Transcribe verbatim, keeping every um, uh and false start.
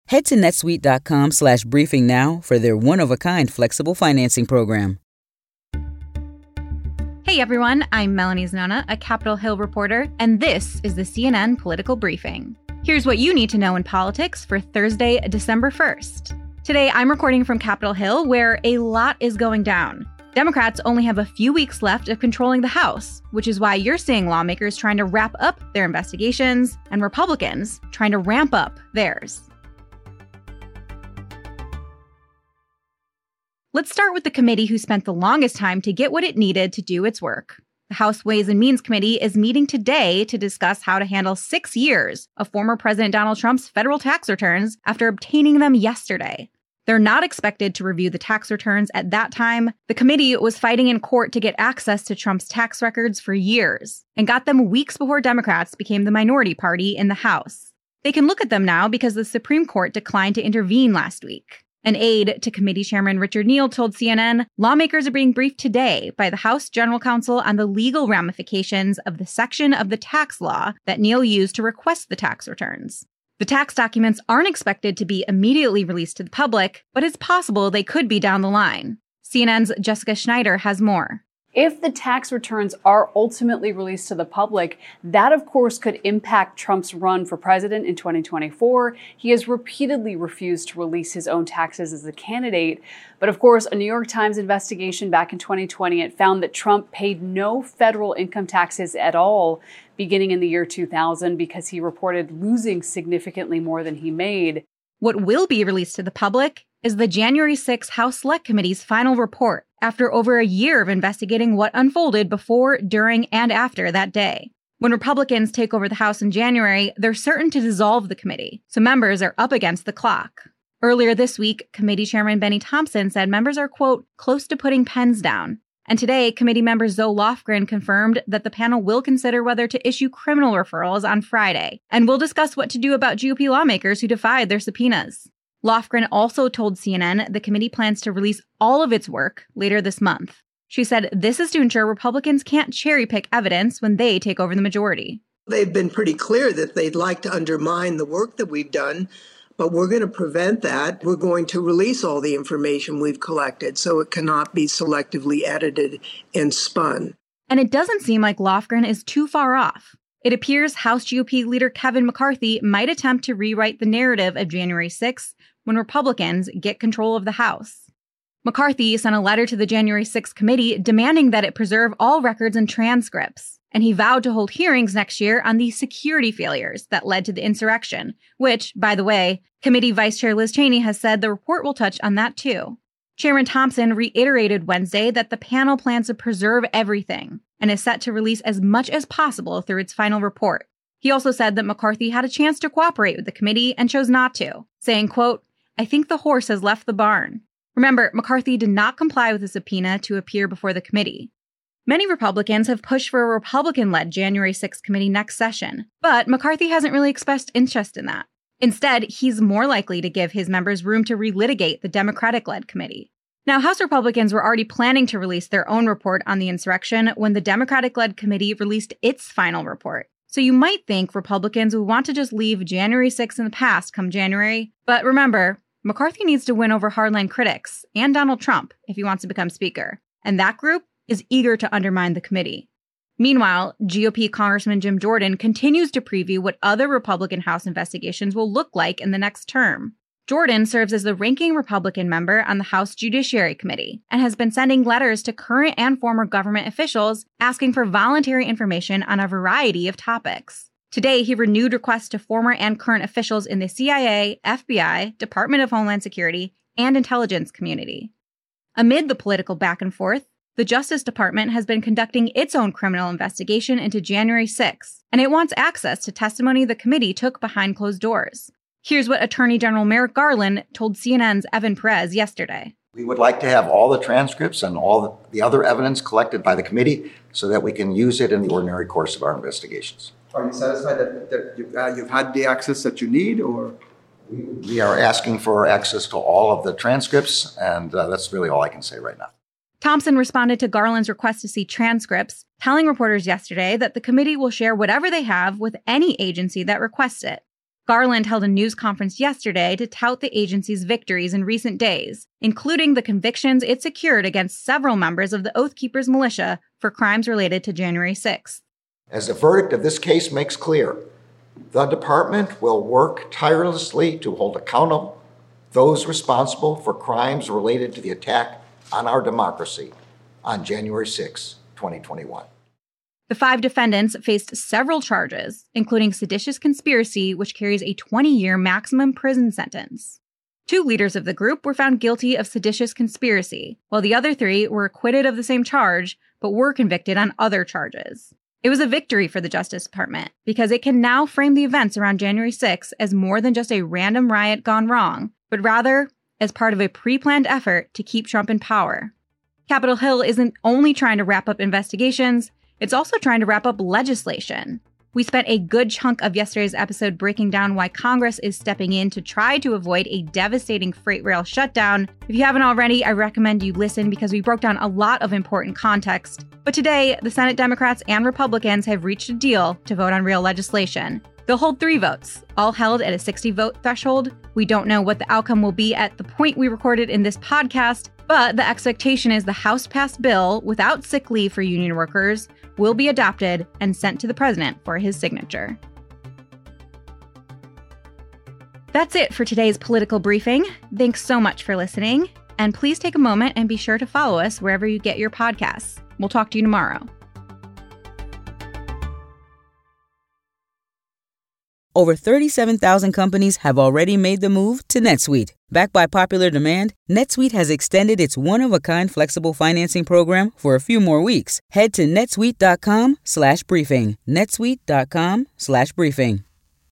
Head to netsuite.com slash briefing now for their one-of-a-kind flexible financing program. Hey everyone, I'm Melanie Zanona, a Capitol Hill reporter, and this is the C N N Political Briefing. Here's what you need to know in politics for Thursday, December first. Today, I'm recording from Capitol Hill, where a lot is going down. Democrats only have a few weeks left of controlling the House, which is why you're seeing lawmakers trying to wrap up their investigations and Republicans trying to ramp up theirs. Let's start with the committee who spent the longest time to get what it needed to do its work. The House Ways and Means Committee is meeting today to discuss how to handle six years of former President Donald Trump's federal tax returns after obtaining them yesterday. They're not expected to review the tax returns at that time. The committee was fighting in court to get access to Trump's tax records for years and got them weeks before Democrats became the minority party in the House. They can look at them now because the Supreme Court declined to intervene last week. An aide to committee chairman Richard Neal told C N N, lawmakers are being briefed today by the House General Counsel on the legal ramifications of the section of the tax law that Neal used to request the tax returns. The tax documents aren't expected to be immediately released to the public, but it's possible they could be down the line. C N N's Jessica Schneider has more. If the tax returns are ultimately released to the public, that of course could impact Trump's run for president in twenty twenty-four. He has repeatedly refused to release his own taxes as a candidate. But of course, a New York Times investigation back in twenty twenty, it found that Trump paid no federal income taxes at all beginning in the year two thousand because he reported losing significantly more than he made. What will be released to the public is the January sixth House Select Committee's final report after over a year of investigating what unfolded before, during, and after that day. When Republicans take over the House in January, they're certain to dissolve the committee, so members are up against the clock. Earlier this week, Committee Chairman Benny Thompson said members are, quote, close to putting pens down. And today, committee member Zoe Lofgren confirmed that the panel will consider whether to issue criminal referrals on Friday, and will discuss what to do about G O P lawmakers who defied their subpoenas. Lofgren also told C N N the committee plans to release all of its work later this month. She said this is to ensure Republicans can't cherry-pick evidence when they take over the majority. They've been pretty clear that they'd like to undermine the work that we've done, but we're going to prevent that. We're going to release all the information we've collected so it cannot be selectively edited and spun. And it doesn't seem like Lofgren is too far off. It appears House G O P leader Kevin McCarthy might attempt to rewrite the narrative of January sixth when Republicans get control of the House. McCarthy sent a letter to the January sixth committee demanding that it preserve all records and transcripts, and he vowed to hold hearings next year on the security failures that led to the insurrection, which, by the way, Committee Vice Chair Liz Cheney has said the report will touch on that too. Chairman Thompson reiterated Wednesday that the panel plans to preserve everything and is set to release as much as possible through its final report. He also said that McCarthy had a chance to cooperate with the committee and chose not to, saying, quote, I think the horse has left the barn. Remember, McCarthy did not comply with the subpoena to appear before the committee. Many Republicans have pushed for a Republican-led January sixth committee next session, but McCarthy hasn't really expressed interest in that. Instead, he's more likely to give his members room to relitigate the Democratic-led committee. Now, House Republicans were already planning to release their own report on the insurrection when the Democratic-led committee released its final report. So you might think Republicans would want to just leave January sixth in the past come January. But remember, McCarthy needs to win over hardline critics and Donald Trump if he wants to become Speaker. And that group is eager to undermine the committee. Meanwhile, G O P Congressman Jim Jordan continues to preview what other Republican House investigations will look like in the next term. Jordan serves as the ranking Republican member on the House Judiciary Committee and has been sending letters to current and former government officials asking for voluntary information on a variety of topics. Today, he renewed requests to former and current officials in the C I A, F B I, Department of Homeland Security, and intelligence community. Amid the political back and forth, the Justice Department has been conducting its own criminal investigation into January sixth, and it wants access to testimony the committee took behind closed doors. Here's what Attorney General Merrick Garland told C N N's Evan Perez yesterday. We would like to have all the transcripts and all the other evidence collected by the committee so that we can use it in the ordinary course of our investigations. Are you satisfied that, that you've, uh, you've had the access that you need, or? We, we are asking for access to all of the transcripts, and uh, that's really all I can say right now. Thompson responded to Garland's request to see transcripts, telling reporters yesterday that the committee will share whatever they have with any agency that requests it. Garland held a news conference yesterday to tout the agency's victories in recent days, including the convictions it secured against several members of the Oath Keepers militia for crimes related to January sixth. As the verdict of this case makes clear, the department will work tirelessly to hold accountable those responsible for crimes related to the attack on our democracy on January sixth, twenty twenty-one. The five defendants faced several charges, including seditious conspiracy, which carries a twenty-year maximum prison sentence. Two leaders of the group were found guilty of seditious conspiracy, while the other three were acquitted of the same charge, but were convicted on other charges. It was a victory for the Justice Department, because it can now frame the events around January sixth as more than just a random riot gone wrong, but rather as part of a pre-planned effort to keep Trump in power. Capitol Hill isn't only trying to wrap up investigations, it's also trying to wrap up legislation. We spent a good chunk of yesterday's episode breaking down why Congress is stepping in to try to avoid a devastating freight rail shutdown. If you haven't already, I recommend you listen because we broke down a lot of important context. But today, the Senate Democrats and Republicans have reached a deal to vote on rail legislation. They'll hold three votes, all held at a sixty-vote threshold. We don't know what the outcome will be at the point we recorded in this podcast, but the expectation is the House-passed bill, without sick leave for union workers, will be adopted and sent to the president for his signature. That's it for today's political briefing. Thanks so much for listening. And please take a moment and be sure to follow us wherever you get your podcasts. We'll talk to you tomorrow. Over thirty-seven thousand companies have already made the move to NetSuite. Backed by popular demand, NetSuite has extended its one-of-a-kind flexible financing program for a few more weeks. Head to netsuite.com slash briefing. netsuite.com slash briefing.